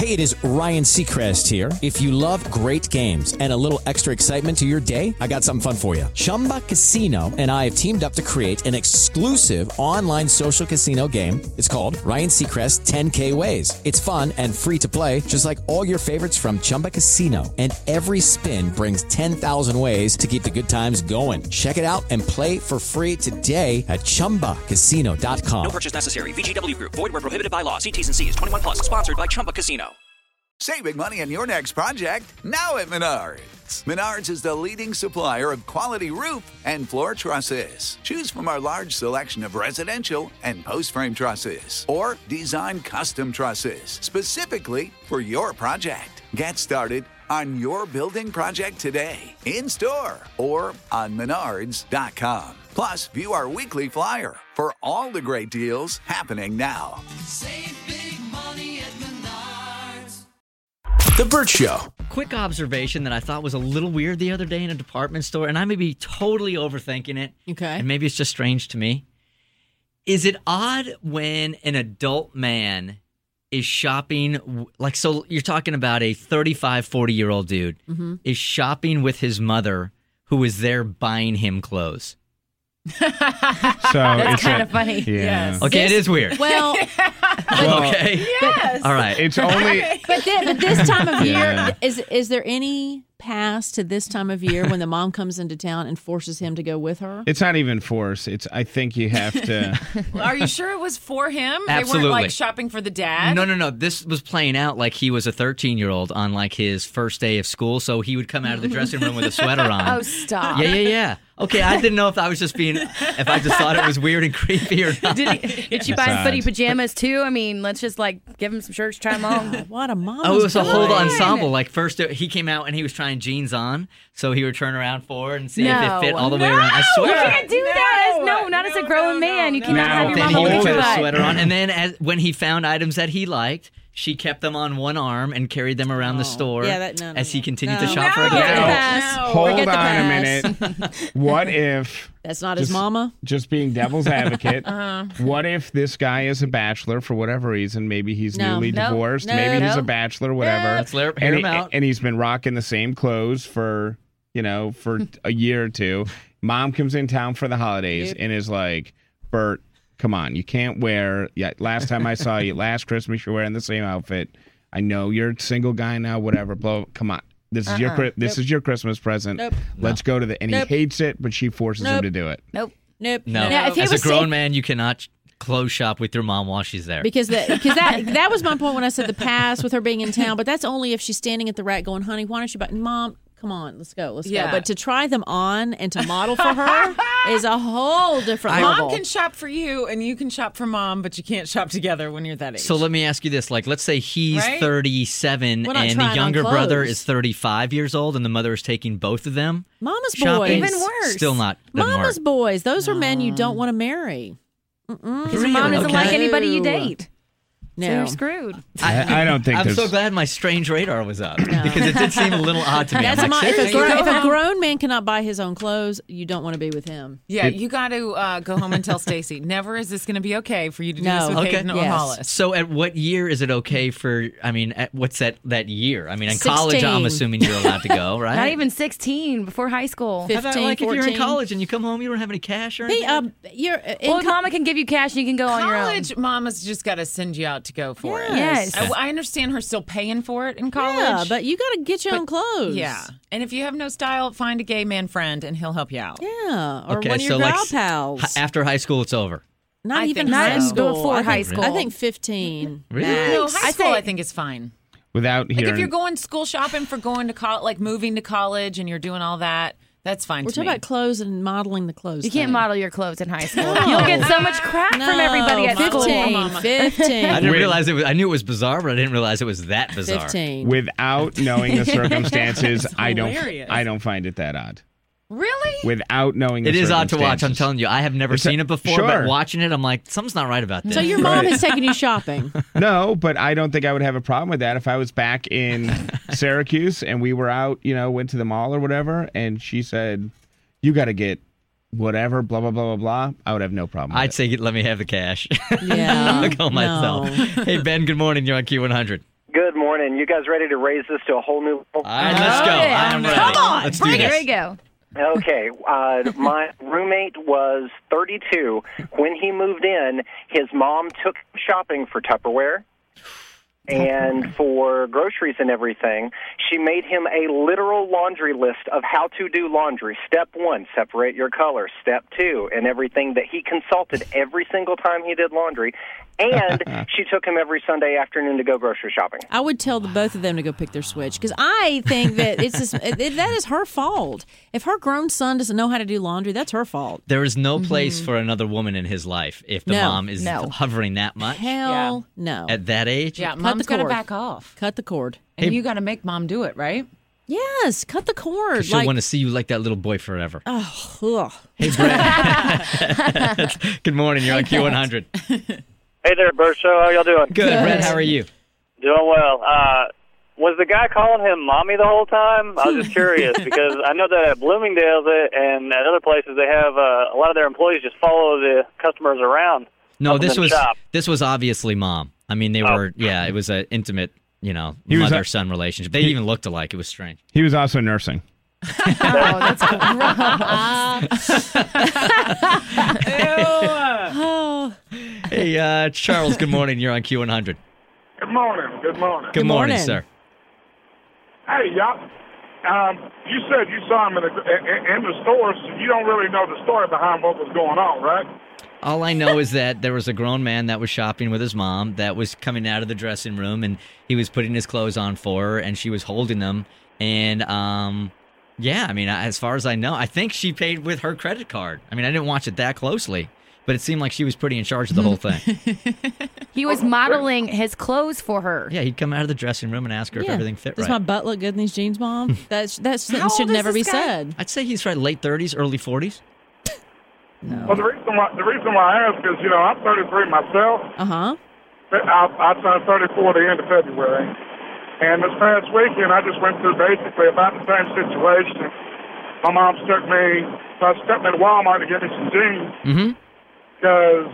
Hey, it is Ryan Seacrest here. If you love great games and a little extra excitement to your day, I got something fun for you. Chumba Casino and I have teamed up to create an exclusive online social casino game. It's called Ryan Seacrest 10K Ways. It's fun and free to play, just like all your favorites from Chumba Casino. And every spin brings 10,000 ways to keep the good times going. Check it out and play for free today at ChumbaCasino.com. No purchase necessary. VGW Group. Void where prohibited by law. See T's and C's. 21 plus. Sponsored by Chumba Casino. Save big money on your next project now at Menards. Menards is the leading supplier of quality roof and floor trusses. Choose from our large selection of residential and post-frame trusses or design custom trusses specifically for your project. Get started on your building project today, in-store or on menards.com. Plus, view our weekly flyer for all the great deals happening now. Save big money at Menards. The Burt Show. Quick observation that I thought was a little weird the other day in a department store, and I may be totally overthinking it. Okay. And maybe it's just strange to me. Is it odd when an adult man is shopping, like, so you're talking about a 35, 40-year-old dude is shopping with his mother who is there buying him clothes? That's kind of funny. Yeah. Yes. Okay, it is weird. Well, Okay. Yes. All right. It's only but this time of year, Yeah. is there any pass to this time of year when the mom comes into town and forces him to go with her? it's not even force. I think you have to. Are you sure it was for him? They Absolutely. weren't like shopping for the dad? No. This was playing out like he was a 13-year-old on like his first day of school, so he would come out of the dressing room with a sweater on. Oh, stop. Yeah. Okay, I didn't know if I was just being, if I just thought it was weird and creepy or not. Did she buy him footy pajamas too? I mean, let's just like give him some shirts, try them on. What a mom! Oh, it was a whole boy. ensemble. Like first he came out and he was trying jeans on, so he would turn around for her and see if it fit all the way around. I You swear. can't do that. Not as a grown man. You cannot have your Then mom he would look put at your a butt. sweater on, and then when he found items that he liked, she kept them on one arm and carried them around the store as he continued to shop for a gift. Hold Forget the on a pass. minute. What if That's not his mama. just being devil's advocate? What if this guy is a bachelor for whatever reason? Maybe he's newly divorced. Maybe he's a bachelor, whatever. Let's hear and him out. And he's been rocking the same clothes for a year or two. Mom comes in town for the holidays and is like, Bert, come on, you can't wear. Yeah, last time I saw you, last Christmas, you're wearing the same outfit. I know you're a single guy now, whatever. Blow. Come on, this is is your Christmas present. Nope. Let's go to the. And he hates it, but she forces him to do it. Nope. No, Now, if he as a was grown safe- man, you cannot clothes shop with your mom while she's there. Because that was my point when I said the pass with her being in town. But that's only if she's standing at the rack going, honey, why don't you buy? Mom, come on, let's go. But to try them on and to model for her is a whole different level. Mom can shop for you and you can shop for mom, but you can't shop together when you're that age. So let me ask you this. Like, let's say he's Right? 37 We're not and the trying on younger brother clothes. is 35 years old and the mother is taking both of them. Mama's shopping. boys. Even worse. Still not. doesn't Mama's work. boys. Those are men you don't want to marry. Because your mom doesn't like anybody you date. So No. you're screwed. I don't think I'm there's. so glad my strange radar was up because it did seem a little odd to me. I'm That's like, if seriously? a grown man cannot buy his own clothes, you don't want to be with him. Yeah, you got to go home and tell Stacy, never is this going to be okay for you to do No. this with Okay. Hayden or Yes. Hollis. So at what year is it okay for, what's that year? I mean, in college, I'm 16. assuming you're allowed to go, right? Not even 16 before high school. 15, How about, like, if you're in 14? college and you come home, you don't have any cash or Hey, anything? you're Well, mama can give you cash and you can go on your own. College, mama's just got to send you out to go for it. Yes. I understand her still paying for it in college. Yeah, but you got to get your own clothes. Yeah. And if you have no style, find a gay man friend and he'll help you out. Yeah, or Okay, one of so your like gal pals. after high school, it's over. Not I even think high so. school. Before I high think, school. I think 15. Really? No, high school say- I think is fine. without Like hearing. if you're going school shopping for going to college, like moving to college and you're doing all that, that's fine We're to talking me. about clothes and modeling the clothes. You can't thing. model your clothes in high school. You'll get so much crap from everybody at school. 15. I didn't realize it was. I knew it was bizarre, but I didn't realize it was that bizarre. 15. Without knowing the circumstances, I hilarious. don't find it that odd. Really? Without knowing the It is odd to watch. I'm circumstances. telling you, I have never seen it before, Sure. but watching it, I'm like, something's not right about this. So your mom has taken you shopping. No, but I don't think I would have a problem with that if I was back in Syracuse and we were out, went to the mall or whatever, and she said, "You got to get whatever, blah blah blah blah blah." I would have no problem. I'd with say, let me have the cash. Yeah. I'll go myself. No. Hey, Ben, good morning. You're on Q100. Good morning. morning. You guys ready to raise this to a whole new level? All right, let's go. I am ready. Come on, Let's do bring it. this. Here we go. Okay, my roommate was 32. When he moved in, his mom took him shopping for Tupperware and for groceries and everything. She made him a literal laundry list of how to do laundry. Step 1, separate your colors. Step 2, and everything that he consulted every single time he did laundry. And she took him every Sunday afternoon to go grocery shopping. I would tell the both of them to go pick their switch because I think that that is her fault. If her grown son doesn't know how to do laundry, that's her fault. There is no place for another woman in his life if the mom is hovering that much. Hell no. At that age? Yeah, Cut mom's the got to cord. back off. Cut the cord. And you got to make mom do it, right? Yes, cut the cord. She'll want to see you like that little boy forever. Oh, ugh. Hey, Brett. Good morning. You're on Q100. Hey there, Bert Show. How y'all doing? Good. Brett, how are you? Doing well. Was the guy calling him mommy the whole time? I was just curious because I know that at Bloomingdale's and at other places they have a lot of their employees just follow the customers around. No, up in this the was shop. obviously mom. I mean, they were. Yeah, it was an intimate, mother-son relationship. They even looked alike. It was strange. He was also nursing. Oh, that's Oh. Hey, Charles. Good morning. You're on Q100. Good morning. Good morning. Good morning, sir. Hey, y'all. You said you saw him in the store, so you don't really know the story behind what was going on, right? All I know is that there was a grown man that was shopping with his mom that was coming out of the dressing room, and he was putting his clothes on for her, and she was holding them. And, yeah, I mean, as far as I know, I think she paid with her credit card. I mean, I didn't watch it that closely, but it seemed like she was pretty in charge of the whole thing. He was modeling his clothes for her. Yeah, he'd come out of the dressing room and ask her if everything fit Does right. my butt look good in these jeans, Mom? That sentence How should old is never be this guy? said. I'd say he's right late 30s, early 40s. Well, the reason why I ask is, I'm 33 myself. Uh-huh. I turned 34 the end of February. And this past weekend, I just went through basically about the same situation. My mom took me to Walmart to get me some jeans. Because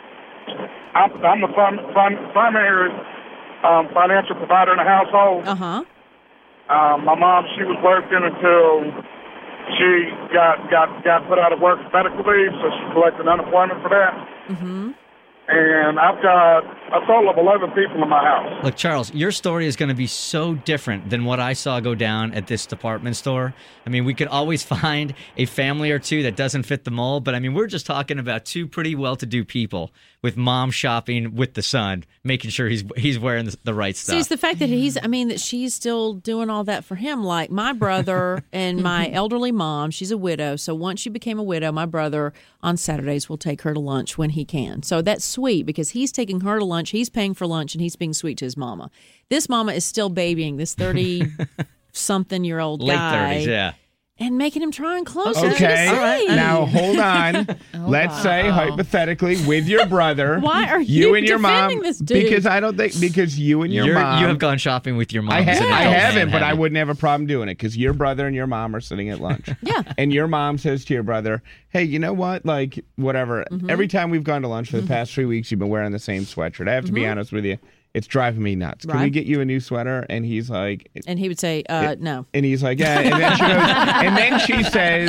I'm the primary financial provider in the household. Uh-huh. My mom, she was working until she got put out of work for medical leave, so she collected unemployment for that. Mm-hmm. And I've got a total of 11 people in my house. Look, Charles, your story is going to be so different than what I saw go down at this department store. I mean, we could always find a family or two that doesn't fit the mold, but I mean, we're just talking about two pretty well-to-do people with mom shopping with the son, making sure he's wearing the right stuff. See, it's the fact that that she's still doing all that for him. Like my brother and my elderly mom, she's a widow. So once she became a widow, my brother on Saturdays will take her to lunch when he can. So that's sweet because he's taking her to lunch, he's paying for lunch, and he's being sweet to his mama. This mama is still babying this 30-something-year-old guy. Late 30s, yeah. And making him try on clothes. Okay, now hold on. Let's say hypothetically, with your brother, why are you and your mom? defending this dude? Because you and your mom. You have gone shopping with your mom. I as an adult haven't, man, but I haven't you? wouldn't have a problem doing it because your brother and your mom are sitting at lunch. Yeah. And your mom says to your brother, "Hey, you know what? Like, whatever. Every time we've gone to lunch for the past 3 weeks, you've been wearing the same sweatshirt. I have to be honest with you." It's driving me nuts. Can we Right. get you a new sweater? And he's like, And he would say, no. and he's like, yeah. And then she goes, and then she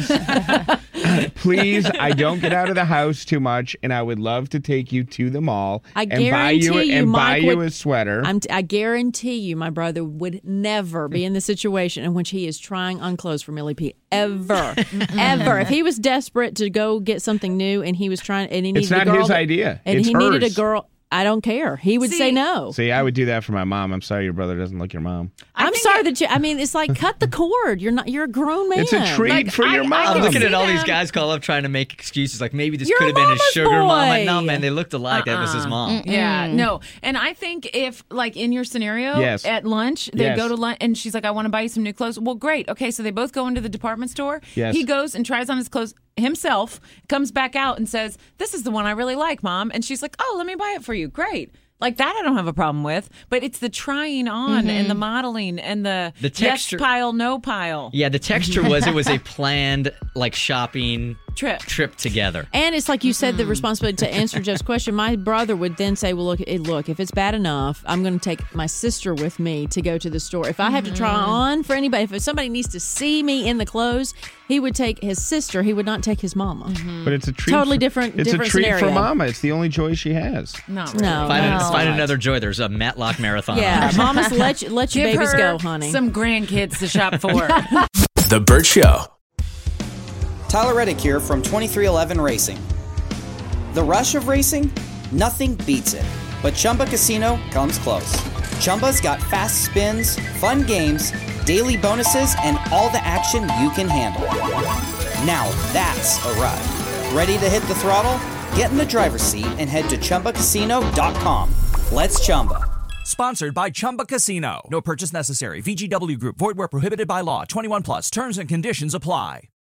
says, please, I don't get out of the house too much, and I would love to take you to the mall I and buy guarantee you, buy Mike you would- a sweater. I guarantee you my brother would never be in the situation in which he is trying on clothes for Millie P. Ever. Ever. If he was desperate to go get something new and he was trying, and he needed It's not a girl. his idea. And It's he needed a hers. girl. I don't care. He would say no. See, I would do that for my mom. I'm sorry your brother doesn't look your mom. I'm sorry that you. I mean, it's like cut the cord. You're a grown man. It's a treat for your mom. I'm looking at all them. these guys call up trying to make excuses like maybe this You're could have been his mama's sugar mom. Like, boy. no, man, they looked alike. That was his mom. Yeah, no. And I think if, like, in your scenario, Yes. at lunch, they Yes. go to lunch, and she's like, I want to buy you some new clothes. Well, great. Okay, so they both go into the department store. Yes. He goes and tries on his clothes himself, comes back out and says, this is the one I really like, Mom. And she's like, oh, let me buy it for you. Great. Like that I don't have a problem with, but it's the trying on and the modeling and the texture- yes pile, no pile. Yeah, the texture was it was a planned like shopping trip together. And it's like you said, the responsibility to answer Jeff's question. My brother would then say, well, look, if it's bad enough, I'm going to take my sister with me to go to the store. If I have to try on for anybody, if somebody needs to see me in the clothes, he would take his sister. He would not take his mama. But it's a treat. Totally different It's different a treat scenario. for mama. It's the only joy she has. Not really. No. Find another joy. There's a Matlock Marathon. Yeah, mamas, let your Give babies her go, honey. some grandkids to shop for. The Burt Show. Tyler Reddick here from 2311 Racing. The rush of racing? Nothing beats it. But Chumba Casino comes close. Chumba's got fast spins, fun games, daily bonuses, and all the action you can handle. Now that's a ride. Ready to hit the throttle? Get in the driver's seat and head to ChumbaCasino.com. Let's Chumba. Sponsored by Chumba Casino. No purchase necessary. VGW Group. Void where prohibited by law. 21 plus. Terms and conditions apply.